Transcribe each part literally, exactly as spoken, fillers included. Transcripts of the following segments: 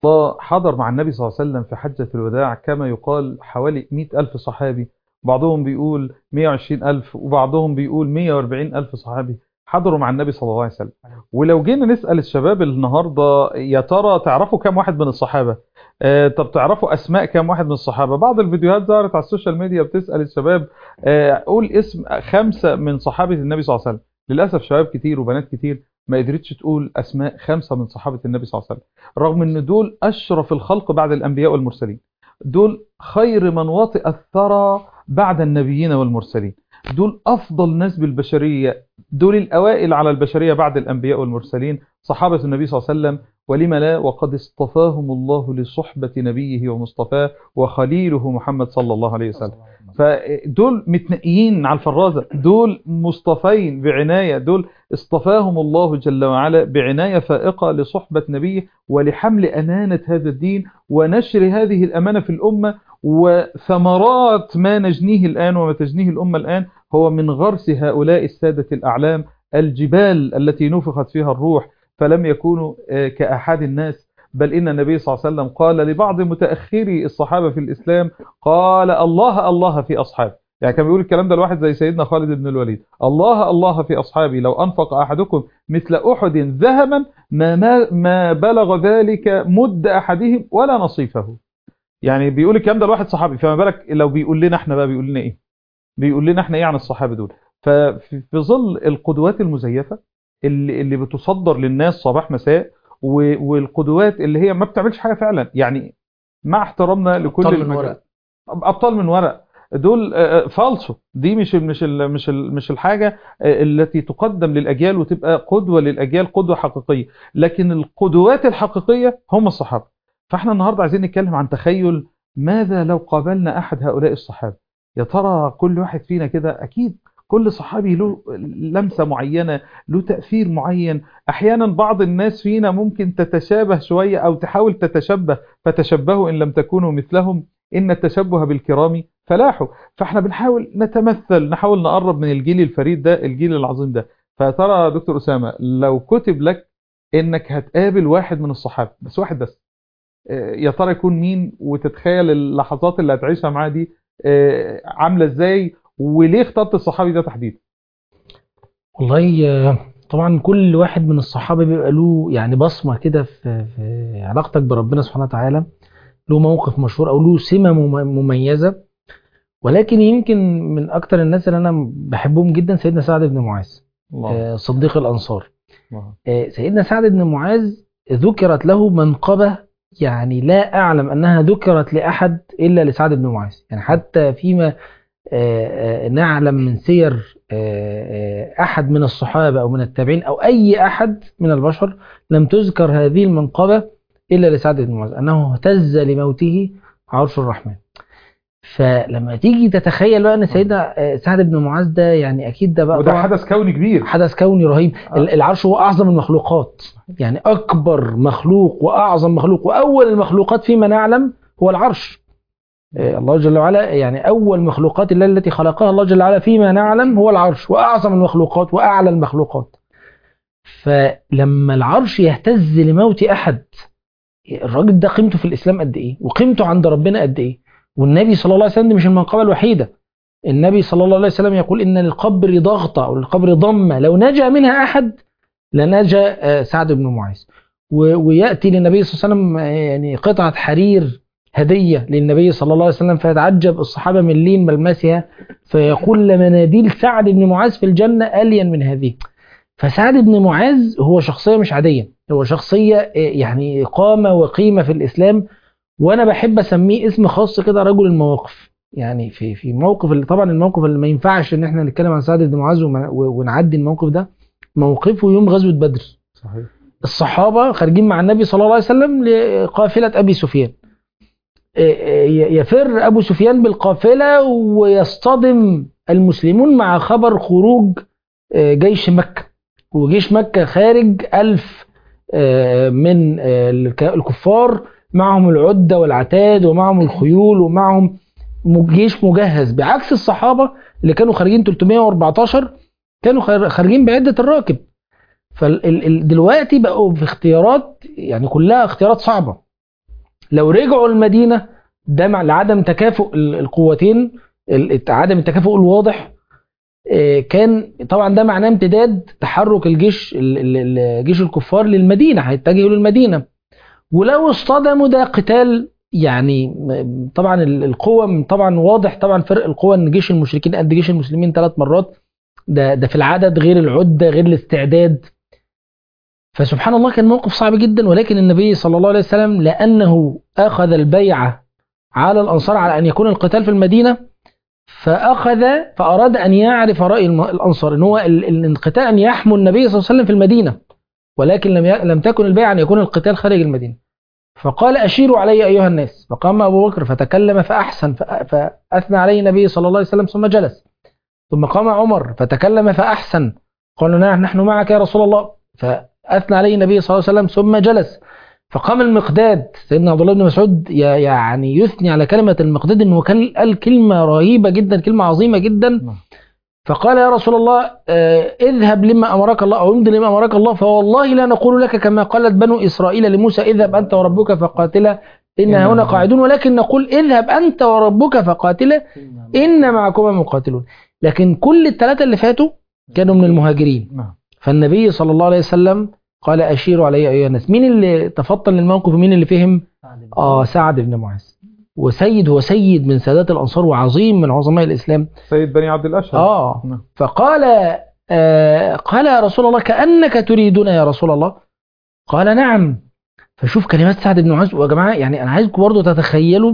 الله حضر مع النبي صلى الله عليه وسلم في حجة الوداع كما يقال حوالي مئة ألف صحابي، بعضهم بيقول مئة وعشرين ألف، وبعضهم بيقول مئة وأربعين ألف صحابي حضروا مع النبي صلى الله عليه وسلم. ولو جينا نسأل الشباب النهاردة يا ترى تعرفوا كم واحد من الصحابة؟ آه طب تعرفوا أسماء كم واحد من الصحابة؟ بعض الفيديوهات ظهرت على السوشيال ميديا بتسأل الشباب آه قول اسم خمسة من صحابة النبي صلى الله عليه وسلم. للأسف شباب كتير وبنات كتير ما قدرتش تقول أسماء خمسة من صحابة النبي صلى الله عليه وسلم، رغم ان دول اشرف الخلق بعد الانبياء والمرسلين، دول خير من وطئ الثرى بعد النبيين والمرسلين، دول افضل ناس بالبشرية، دول الاوائل على البشرية بعد الانبياء والمرسلين، صحابة النبي صلى الله عليه وسلم. ولم لا وقد اصطفاهم الله لصحبة نبيه ومصطفاه وخليله محمد صلى الله عليه وسلم. فدول متنقيين على الفرازة، دول مصطفين بعناية، دول اصطفاهم الله جل وعلا بعناية فائقة لصحبة نبيه ولحمل أمانة هذا الدين ونشر هذه الأمانة في الأمة. وثمرات ما نجنيه الآن وما تجنيه الأمة الآن هو من غرس هؤلاء السادة الأعلام، الجبال التي نفخت فيها الروح فلم يكونوا كأحد الناس. بل إن النبي صلى الله عليه وسلم قال لبعض متأخري الصحابة في الإسلام، قال الله الله في أصحابه. يعني كان بيقول الكلام ده لواحد زي سيدنا خالد بن الوليد، الله الله في أصحابي لو أنفق أحدكم مثل أحد ذهبا ما, ما, ما بلغ ذلك مد أحدهم ولا نصيفه. يعني بيقول الكلام ده لواحد صحابي، فما بالك لو بيقول لنا احنا بقى، بيقول لنا ايه؟ بيقول لنا احنا ايه عن الصحابة دول؟ ففي ظل القدوات المزيفة اللي, اللي بتصدر للناس صباح مساء، والقدوات اللي هي ما بتعملش حاجة فعلا، يعني مع احترامنا لكل أبطال من ورق. ابطال من ورق، دول فالصو، دي مش مش مش مش الحاجه التي تقدم للاجيال وتبقى قدوه للاجيال، قدوه حقيقيه. لكن القدوات الحقيقيه هم الصحابه. فاحنا النهارده عايزين نتكلم عن تخيل ماذا لو قابلنا احد هؤلاء الصحابه. يا ترى كل واحد فينا كده، اكيد كل صحابي له لمسه معينه، له تاثير معين. احيانا بعض الناس فينا ممكن تتشابه شويه او تحاول تتشبه، فتشبهوا ان لم تكونوا مثلهم إن التشبه بالكرام فلاحوا. فاحنا بنحاول نتمثل، نحاول نقرب من الجيل الفريد ده، الجيل العظيم ده. فترى يا دكتور أسامة لو كتب لك إنك هتقابل واحد من الصحابة بس، واحد بس، يا ترى يكون مين؟ وتتخيل اللحظات اللي هتعيشها معاه دي عاملة إزاي؟ وليه اخترت الصحابي ده تحديدا؟ والله طبعا كل واحد من الصحابة بيبقى له يعني بصمة كده في, في علاقتك بربنا سبحانه وتعالى، له موقف مشهور أو له سمة مميزة. ولكن يمكن من أكتر الناس اللي أنا بحبهم جدا سيدنا سعد بن معاذ، الله. صديق الأنصار. الله. سيدنا سعد بن معاذ ذكرت له منقبة يعني لا أعلم أنها ذكرت لأحد إلا لسعد بن معاذ. يعني حتى فيما نعلم من سير أحد من الصحابة أو من التابعين أو أي أحد من البشر لم تذكر هذه المنقبة إلا لسعد بن معاذ، أنه اهتز لموته عرش الرحمن. فلما تيجي تتخيل بقى ان سيدنا سعد بن معاذ ده يعني اكيد ده بقى وده حدث كوني كبير، حدث كوني رهيب. آه. العرش هو اعظم المخلوقات، يعني اكبر مخلوق واعظم مخلوق واول المخلوقات فيما نعلم هو العرش. آه الله جل وعلا يعني اول مخلوقات الله التي خلقها الله جل وعلا فيما نعلم هو العرش، واعظم المخلوقات واعلى المخلوقات. فلما العرش يهتز لموت احد، الراجل ده قيمته في الاسلام قد ايه وقيمته عند ربنا قد ايه. والنبي صلى الله عليه وسلم مش المنقبة الوحيدة، النبي صلى الله عليه وسلم يقول إن للقبر ضغطة أو للقبر ضمة لو نجا منها أحد لنجا سعد بن معاذ. ويأتي للنبي صلى الله عليه وسلم يعني قطعة حرير هدية للنبي صلى الله عليه وسلم، فيتعجب الصحابة من لين ملمسها، فيقول لمناديل سعد بن معاذ في الجنة ألين من هذه. فسعد بن معاذ هو شخصية مش عادية، هو شخصية يعني قامة وقيمة في الإسلام. وانا بحب اسميه اسم خاص كده، رجل المواقف. يعني في في موقف اللي طبعا الموقف اللي ما ينفعش ان احنا نتكلم عن سعد بن معاذ ونعدي الموقف ده، موقفه يوم غزوة بدر. صحيح. الصحابة خارجين مع النبي صلى الله عليه وسلم لقافلة ابي سفيان، يفر ابو سفيان بالقافلة ويصطدم المسلمون مع خبر خروج جيش مكة، وجيش مكة خارج ألف من الكفار، معهم العدة والعتاد ومعهم الخيول ومعهم جيش مجهز، بعكس الصحابة اللي كانوا خارجين ثلاثمائة وأربعة عشر كانوا خارجين بعدة الراكب. فدلوقتي بقوا في اختيارات يعني كلها اختيارات صعبة. لو رجعوا المدينة ده مع لعدم تكافؤ القوتين، عدم التكافؤ الواضح، كان طبعا ده معناه امتداد تحرك الجيش الجيش الكفار للمدينة، هيتجهوا للمدينة. ولو اصطدموا ده قتال يعني طبعا القوة طبعا واضح طبعا فرق القوة ان جيش المشركين قد جيش المسلمين ثلاث مرات، ده ده في العدد غير العدة غير الاستعداد. فسبحان الله كان موقف صعب جدا، ولكن النبي صلى الله عليه وسلم لأنه أخذ البيعة على الأنصار على أن يكون القتال في المدينة، فأخذ فأراد أن يعرف رأي الأنصار ان هو القتال أن يحموا النبي صلى الله عليه وسلم في المدينة، ولكن لم لم تكن البيعة أن يكون القتال خارج المدينة. فقال أشيروا علي أيها الناس، فقام أبو بكر فتكلم فأحسن فأثنى عليه النبي صلى الله عليه وسلم ثم جلس. ثم قام عمر فتكلم فأحسن، قالوا نعم نحن معك يا رسول الله، فأثنى عليه النبي صلى الله عليه وسلم ثم جلس. فقام المقداد سيدنا عبد الله بن مسعود يعني يثني على كلمة المقداد انه قال كلمة رهيبة جدا، كلمة عظيمة جدا. فقال يا رسول الله اذهب لما أمرك الله أو امضي لما أمرك الله، فوالله لا نقول لك كما قالت بنو إسرائيل لموسى اذهب أنت وربك فقاتلا إن هنا قاعدون، ولكن نقول اذهب أنت وربك فقاتلا إن معكما مقاتلون. لكن كل الثلاثة اللي فاتوا كانوا من المهاجرين. فالنبي صلى الله عليه وسلم قال أشيروا علي أيها الناس. مين اللي تفطن للموقف ومين اللي فهم؟ آه سعد بن معاذ، وسيد هو سيد من سادات الأنصار وعظيم من عظماء الإسلام، سيد بني عبد الأشهر. آه فقال آه قال يا رسول الله كأنك تريدنا يا رسول الله، قال نعم. فشوف كلمات سعد بن معاذ. ويا جماعة يعني أنا عايزكم برضو تتخيلوا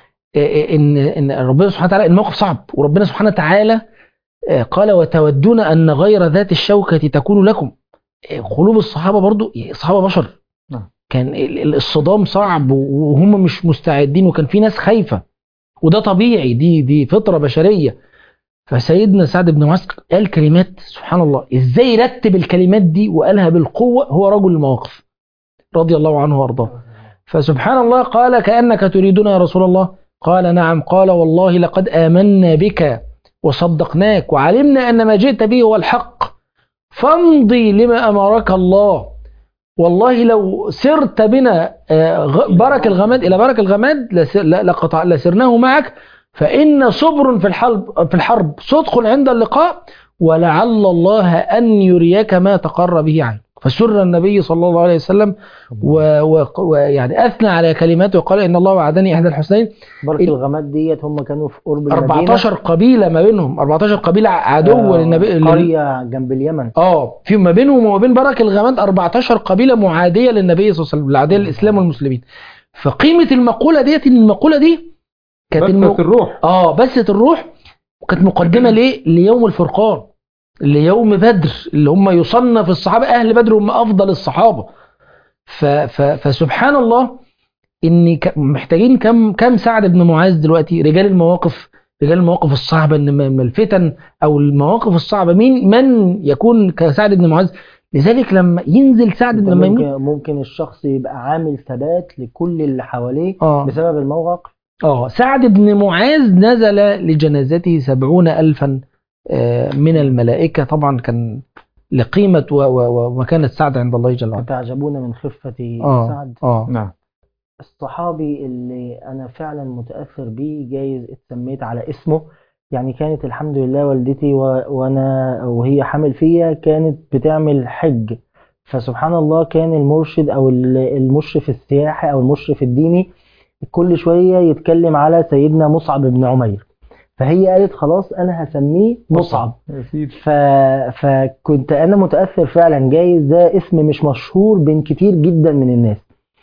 إن إن ربنا سبحانه وتعالى الموقف صعب، وربنا سبحانه وتعالى قال وتودون أن غير ذات الشوكة تكون لكم. قلوب الصحابة برضو الصحابة بشر، كان الصدام صعب وهم مش مستعدين، وكان في ناس خايفة، وده طبيعي، دي دي فطرة بشرية. فسيدنا سعد بن معاذ قال كلمات سبحان الله، ازاي رتب الكلمات دي وقالها بالقوة، هو رجل المواقف رضي الله عنه وارضاه. فسبحان الله قال كأنك تريدون يا رسول الله، قال نعم. قال والله لقد آمنا بك وصدقناك وعلمنا أن ما جئت به هو الحق، فامضي لما أمرك الله، والله لو سرت بنا برك الغماد إلى برك الغماد لقطع لسرناه معك، فإن صبر في الحرب في الحرب صدق عند اللقاء، ولعل الله أن يريك ما تقر به عينك. فسر النبي صلى الله عليه وسلم ويعني أثنى على كلماته وقال إن الله وعدني إحدى الحسنين. برك الغماد ديت هم كانوا في قرب المدينة، أربعتاشر قبيلة ما بينهم، أربعتاشر قبيلة عدو آه للنبي، قرية جنب اليمن. اه في ما بينهم وما بين برك الغماد أربعتاشر قبيلة معادية للنبي صلى الله عليه وسلم، العادية للإسلام والمسلمين. فقيمة المقولة ديت إن المقولة دي كانت بثت الم... الروح اه بثت الروح، وكانت مقدمة ليه؟ ليوم الفرقان، ليوم بدر، اللي هم يصنف الصحابة أهل بدر هم أفضل الصحابة. ف... ف... فسبحان الله إن ك... محتاجين كم كم سعد بن معاذ دلوقتي، رجال المواقف، رجال المواقف الصعبة، إن الفتن أو المواقف الصعبة مين من يكون كسعد بن معاذ. لذلك لما ينزل سعد بن ممكن, ممكن الشخص يبقى عامل ثبات لكل اللي حواليه آه. بسبب الموقف. آه سعد بن معاذ نزل لجنازته سبعون ألفا من الملائكة، طبعا كان لقيمة ومكانة سعد عند الله جل وعلا. تعجبون من خفة آه سعد. آه نعم. الصحابي اللي أنا فعلا متأثر بيه، جايز اتسميت على اسمه، يعني كانت الحمد لله والدتي و... وأنا وهي حامل فيا كانت بتعمل حج، فسبحان الله كان المرشد أو المشرف السياحي أو المشرف الديني كل شوية يتكلم على سيدنا مصعب بن عمير، فهي قالت خلاص أنا هسميه مصعب. ف... فكنت أنا متأثر فعلا، جايز ده اسم مش مشهور بين كتير جدا من الناس،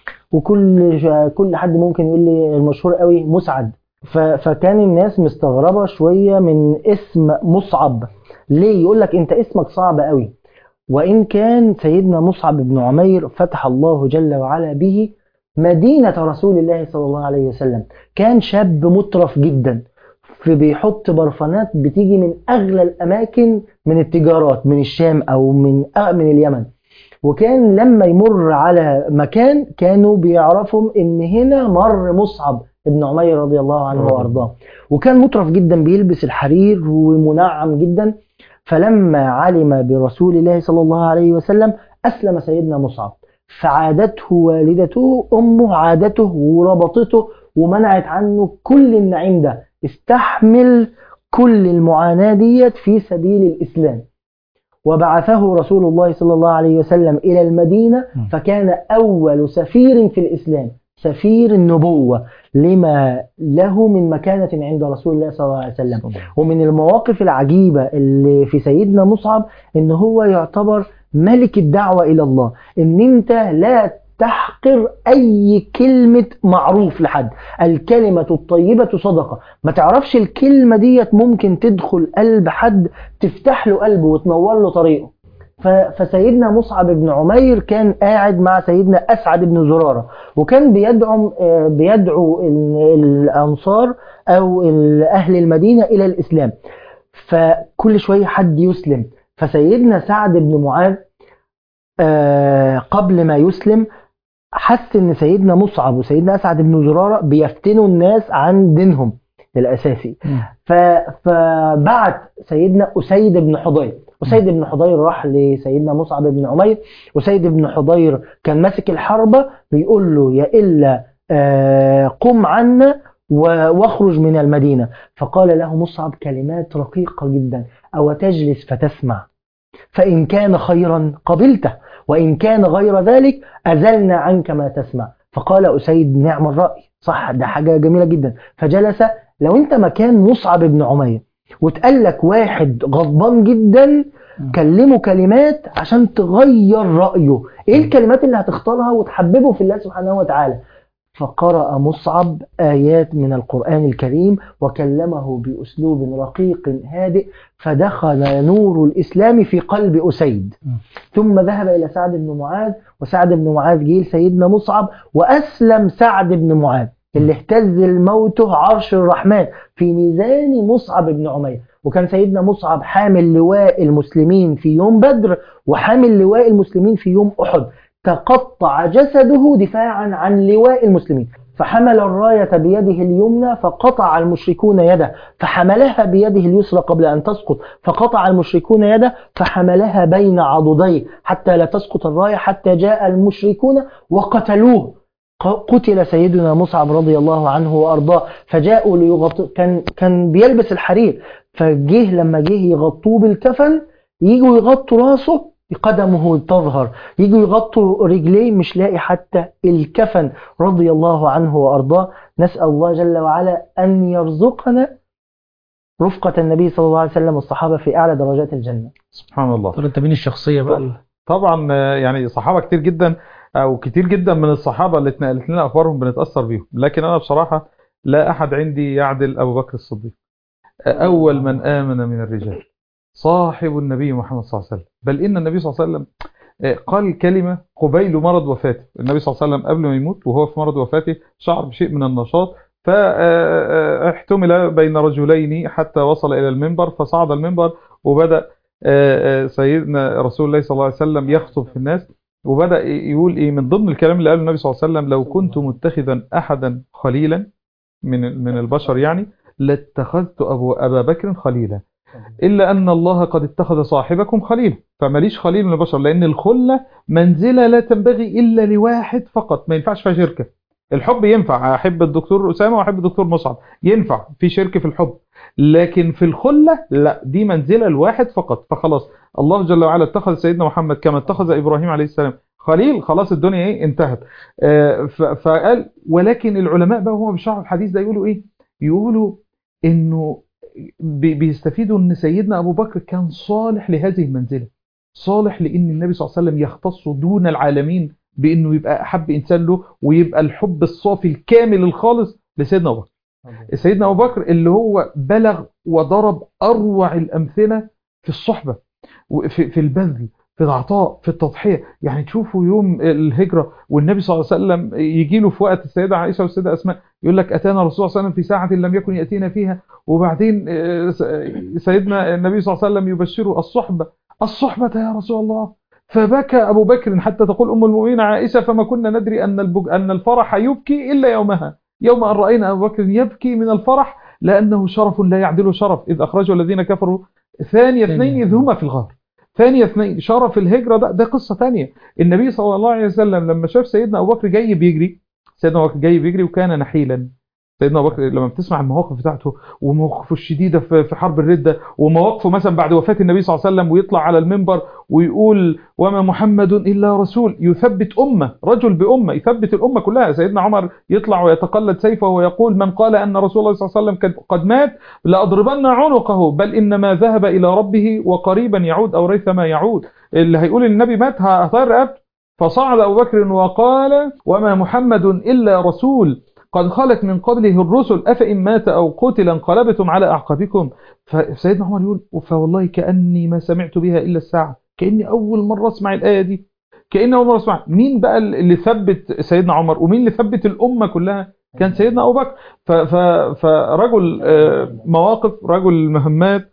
وكل كل حد ممكن يقول لي المشهور قوي مسعد. ف... فكان الناس مستغربة شوية من اسم مصعب، ليه؟ يقول لك أنت اسمك صعب قوي. وإن كان سيدنا مصعب بن عمير فتح الله جل وعلا به مدينة رسول الله صلى الله عليه وسلم، كان شاب مترف جدا، فبيحط برفانات بتيجي من أغلى الأماكن من التجارات، من الشام أو من من اليمن، وكان لما يمر على مكان كانوا بيعرفوا إن هنا مر مصعب ابن عمير رضي الله عنه وأرضاه، وكان مترف جدا بيلبس الحرير ومنعم جدا. فلما علم برسول الله صلى الله عليه وسلم أسلم سيدنا مصعب، فعادته والدته أمه عادته وربطته ومنعت عنه كل النعيم ده، استحمل كل المعاناة ديت في سبيل الإسلام. وبعثه رسول الله صلى الله عليه وسلم إلى المدينة، فكان أول سفير في الإسلام، سفير النبوة لما له من مكانة عند رسول الله صلى الله عليه وسلم. ومن المواقف العجيبة اللي في سيدنا مصعب إن هو يعتبر ملك الدعوة إلى الله، إن أنت لا تحقر أي كلمة معروف لحد، الكلمة الطيبة صدقة. ما تعرفش الكلمة ديت ممكن تدخل قلب حد، تفتح له قلبه وتنور له طريقه. فسيدنا مصعب بن عمير كان قاعد مع سيدنا أسعد بن زرارة، وكان بيدعو بيدعو الأنصار أو أهل المدينة إلى الإسلام، فكل شوية حد يسلم. فسيدنا سعد بن معاذ قبل ما يسلم حس ان سيدنا مصعب وسيدنا اسعد بن زرارة بيفتنوا الناس عن دينهم الاساسي، فبعت سيدنا اسيد بن حضير. اسيد بن حضير راح لسيدنا مصعب بن عمير، اسيد بن حضير كان ماسك الحربة، بيقول له يا الا قم عنا واخرج من المدينة. فقال له مصعب كلمات رقيقة جدا: او تجلس فتسمع، فإن كان خيرا قبلته، وإن كان غير ذلك أزلنا عنك ما تسمع. فقال أسيد: نعم الرأي، صح، ده حاجة جميلة جدا. فجلس. لو أنت مكان مصعب بن عمير وتقال لك واحد غضبان جدا كلمه كلمات عشان تغير رأيه، إيه الكلمات اللي هتختارها وتحببه في الله سبحانه وتعالى؟ فقرأ مصعب آيات من القرآن الكريم وكلمه بأسلوب رقيق هادئ، فدخل نور الإسلام في قلب أسيد. ثم ذهب إلى سعد بن معاذ، وسعد بن معاذ جيل سيدنا مصعب وأسلم سعد بن معاذ اللي اهتز الموت عرش الرحمن في ميزان مصعب بن عمير. وكان سيدنا مصعب حامل لواء المسلمين في يوم بدر وحامل لواء المسلمين في يوم أحد، تقطع جسده دفاعا عن لواء المسلمين، فحمل الراية بيده اليمنى فقطع المشركون يده، فحملها بيده اليسرى قبل أن تسقط فقطع المشركون يده، فحملها بين عضديه حتى لا تسقط الراية، حتى جاء المشركون وقتلوه. قتل سيدنا مصعب رضي الله عنه وأرضاه، فجاءوا ليغطوا، كان كان بيلبس الحرير، فجه لما جه يغطوه بالكفن، يجوا يغطوا راسه قدمه تظهر، يجوا يغطوا رجليه مش لاقي حتى الكفن رضي الله عنه وأرضاه. نسأل الله جل وعلا أن يرزقنا رفقة النبي صلى الله عليه وسلم والصحابة في أعلى درجات الجنة. سبحان الله. طب انت مين الشخصية بقى؟ طبعا يعني صحابة كتير جدا، أو كتير جدا من الصحابة اللي اتنقلت لنا أخبارهم بنتأثر بيهم، لكن أنا بصراحة لا أحد عندي يعدل أبو بكر الصديق، أول من آمن من الرجال، صاحب النبي محمد صلى الله عليه وسلم. بل إن النبي صلى الله عليه وسلم قال كلمة قبيل مرض وفاته. النبي صلى الله عليه وسلم قبل ما يموت وهو في مرض وفاته شعر بشيء من النشاط، فاحتمل بين رجلين حتى وصل إلى المنبر، فصعد المنبر وبدأ سيدنا رسول الله صلى الله عليه وسلم يخطب في الناس، وبدأ يقول إيه من ضمن الكلام اللي قاله النبي صلى الله عليه وسلم: لو كنت متخذا أحدا خليلا من من البشر يعني لاتخذت أبو أبا بكر خليلا، إلا أن الله قد اتخذ صاحبكم خليلا، فماليش خليل من البشر، لأن الخلة منزلة لا تنبغي إلا لواحد فقط، ما ينفعش فيها شركة. الحب ينفع، أحب الدكتور أسامة وأحب الدكتور مصعب، ينفع في شركة في الحب، لكن في الخلة لا، دي منزلة الواحد فقط. فخلاص الله جل وعلا اتخذ سيدنا محمد كما اتخذ إبراهيم عليه السلام خليل، خلاص الدنيا ايه انتهت. آه فقال، ولكن العلماء بقى هم بيشرحوا الحديث ده يقولوا ايه؟ يقولوا انه بيستفيدوا ان سيدنا ابو بكر كان صالح لهذه المنزلة، صالح لان النبي صلى الله عليه وسلم يختص دون العالمين بانه يبقى احب انسان له، ويبقى الحب الصافي الكامل الخالص لسيدنا ابو بكر. سيدنا ابو بكر اللي هو بلغ وضرب اروع الامثله في الصحبه، وفي في البذل، في العطاء، في التضحيه. يعني تشوفوا يوم الهجره والنبي صلى الله عليه وسلم يجي له في وقت السيده عائشه والسيده اسماء، يقول لك اتانا الرسول صلى الله عليه وسلم في ساعه لم يكن ياتينا فيها، وبعدين سيدنا النبي صلى الله عليه وسلم يبشره: الصحبه الصحبه يا رسول الله. فبكى ابو بكر حتى تقول ام المؤمنين عائشه: فما كنا ندري ان ان الفرح يبكي الا يومها، يوم ان راينا ابو بكر يبكي من الفرح لانه شرف لا يعدله شرف، اذ اخرجوا الذين كفروا ثاني اثنين اذ هما في الغار. ثانية اثنين شرف الهجرة ده ده قصة ثانية. النبي صلى الله عليه وسلم لما شاف سيدنا أبو بكر جاي بيجري، سيدنا أبو بكر جاي بيجري وكان نحيلا. سيدنا أبو بكر لما بتسمع المواقف بتاعته ومواقفه الشديدة في حرب الردة، ومواقفه مثلا بعد وفاة النبي صلى الله عليه وسلم ويطلع على المنبر ويقول وما محمد إلا رسول، يثبت أمة، رجل بأمة يثبت الأمة كلها. سيدنا عمر يطلع ويتقلد سيفه ويقول من قال أن رسول الله صلى الله عليه وسلم قد مات لأضربن عنقه، بل إنما ذهب إلى ربه وقريبا يعود أو ريثما يعود. اللي هيقول النبي مات هطير رقبته. فصعد أبو بكر وقال وما محمد إلا رسول قد خلت من قبله الرسل أفإن مات أو قتل انقلبتم على أعقابكم. فسيدنا عمر يقول فوالله كأني ما سمعت بها إلا الساعة، كأني أول مرة أسمع الآية دي، كأني أول مرة أسمع. مين بقى اللي ثبت سيدنا عمر ومين اللي ثبت الأمة كلها؟ كان سيدنا أبو بكر. فرجل مواقف، رجل مهمات،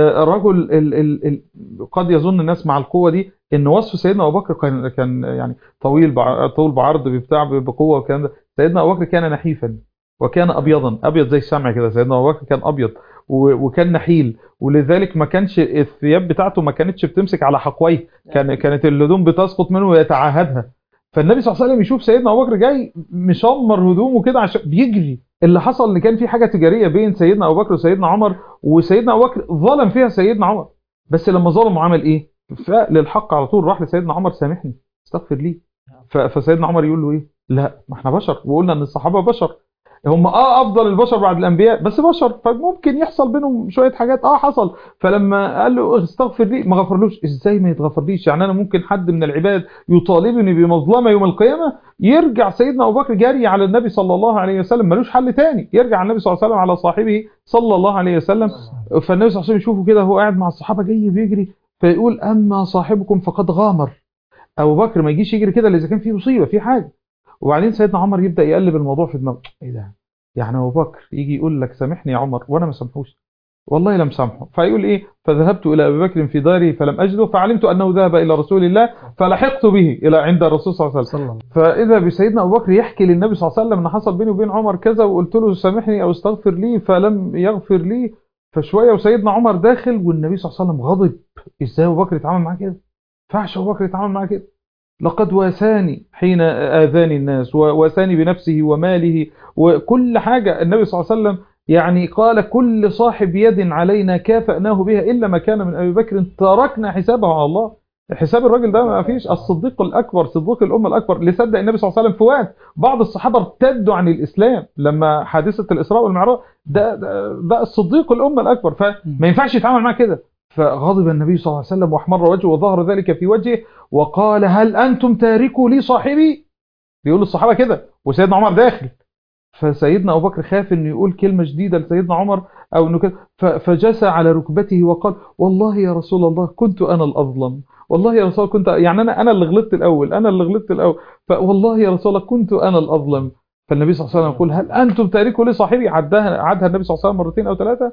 رجل ال ال ال قد يظن الناس مع القوة دي إن وصف سيدنا أبو بكر كان كان يعني طويل طول بعرض بتاع بقوة والكلام ده. سيدنا أبو بكر كان نحيفا وكان أبيضا، أبيض زي الشمع كده. سيدنا أبو بكر كان أبيض وكان نحيل، ولذلك ما كانش الثياب بتاعته ما كانتش بتمسك على حقويه، كان كانت الهدوم بتسقط منه ويتعاهدها. فالنبي صلى الله عليه وسلم يشوف سيدنا أبو بكر جاي مشمر هدومه كده عشان بيجري. اللي حصل ان كان في حاجة تجارية بين سيدنا أبو بكر وسيدنا عمر، وسيدنا أبو بكر ظلم فيها سيدنا عمر، بس لما ظلم عمل ايه؟ فللحق على طول راح لسيدنا عمر سامحني استغفر لي. فسيدنا عمر يقول له ايه؟ لا ما احنا بشر، وقلنا ان الصحابة بشر، هم اه افضل البشر بعد الانبياء بس بشر، فممكن يحصل بينهم شويه حاجات. اه حصل. فلما قال له استغفر لي ما غفرلوش. ازاي ما يتغفرليش؟ يعني انا ممكن حد من العباد يطالبني بمظلمه يوم القيامه، يرجع سيدنا ابو بكر جاري على النبي صلى الله عليه وسلم، ملوش حل تاني، يرجع النبي صلى الله عليه وسلم على صاحبه صلى الله عليه وسلم. فالنبي صلى الله عليه وسلم يشوفه كده هو قاعد مع الصحابه جاي بيجري، فيقول اما صاحبكم فقد غامر. ابو بكر ما يجيش يجري كده اذا كان في مصيبه في حاجه. وبعدين سيدنا عمر يبدا يقلب الموضوع في دماغه، ايه ده؟ يعني أبو بكر يجي يقول لك سامحني يا عمر وأنا ما سامحوش، والله لم سامحه. فيقول إيه؟ فذهبت إلى أبي بكر في داره فلم أجده فعلمت أنه ذهب إلى رسول الله فلحقت به إلى عند الرسول صلى الله عليه وسلم. فإذا بسيدنا أبو بكر يحكي للنبي صلى الله عليه وسلم أن حصل بيني وبين عمر كذا وقلت له سامحني أو استغفر لي فلم يغفر لي. فشوية وسيدنا عمر داخل والنبي صلى الله عليه وسلم غضب. إزاي أبو بكر يتعامل معاه كده؟ فعش أبو بكر يتعامل معاه كده؟ لقد واساني حين آذاني الناس، وواساني بنفسه وماله وكل حاجة. النبي صلى الله عليه وسلم يعني قال كل صاحب يد علينا كافأناه بها إلا ما كان من أبي بكر تركنا حسابه على الله. حساب الراجل ده ما فيش. الصديق الأكبر، صديق الأمة الأكبر اللي صدق النبي صلى الله عليه وسلم في وقت بعض الصحابة ارتدوا عن الإسلام لما حادثة الإسراء والمعراج، ده, ده, ده الصديق الأمة الأكبر، فما ينفعش يتعامل معاه كده. فغضب النبي صلى الله عليه وسلم واحمر وجهه وظهر ذلك في وجهه وقال هل أنتم تاركوا لي صاحبي؟ بيقول الصحابة كده وسيدنا عمر داخل. فسيدنا أبو بكر خاف إنه يقول كلمة جديدة لسيدنا عمر أو إنه كده، فجلس على ركبته وقال والله يا رسول الله كنت أنا الأظلم، والله يا رسول الله كنت يعني أنا أنا اللي غلطت الأول، أنا اللي غلطت الأول، فوالله يا رسول الله كنت أنا الأظلم. فالنبي صلى الله عليه وسلم يقول هل أنتم تاركوا لي صاحبي؟ عدها عدها النبي صلى الله عليه وسلم مرتين أو ثلاثة.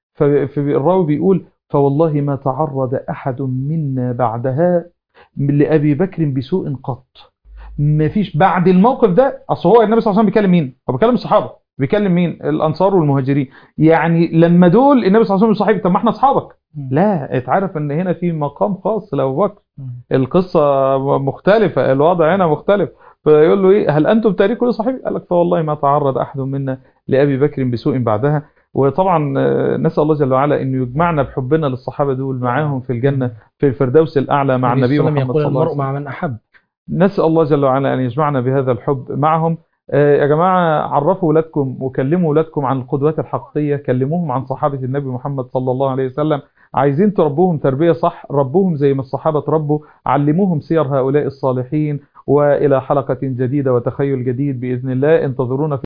فالراوي بيقول فوالله ما تعرض أحد منا بعدها لأبي بكر بسوء قط. ما فيش بعد الموقف ده. أصل هو النبي صلى الله عليه وسلم بيكلم مين؟ هو بيكلم الصحابة، بيكلم مين؟ الأنصار والمهاجرين. يعني لما دول النبي صلى الله عليه وسلم صحابي، طب ما احنا أصحابك. لا، اتعرف ان هنا في مقام خاص لأبو بكر، القصة مختلفة، الوضع هنا مختلف. فيقول له ايه هل أنتم تاركوا لي صحابي؟ قال لك فوالله ما تعرض أحد منا لأبي بكر بسوء بعدها. وطبعا نسأل الله جل وعلا انه يجمعنا بحبنا للصحابة دول معاهم في الجنة في الفردوس الأعلى مع النبي محمد صلى الله عليه وسلم. المرء مع من أحب. نسأل الله جل وعلا أن يجمعنا بهذا الحب معهم. يا جماعة عرفوا أولادكم وكلموا أولادكم عن القدوات الحقيقية، كلموهم عن صحابة النبي محمد صلى الله عليه وسلم. عايزين تربوهم تربية صح، ربوهم زي ما الصحابة تربوا، علموهم سير هؤلاء الصالحين. وإلى حلقة جديدة وتخيل جديد بإذن الله، انتظرونا في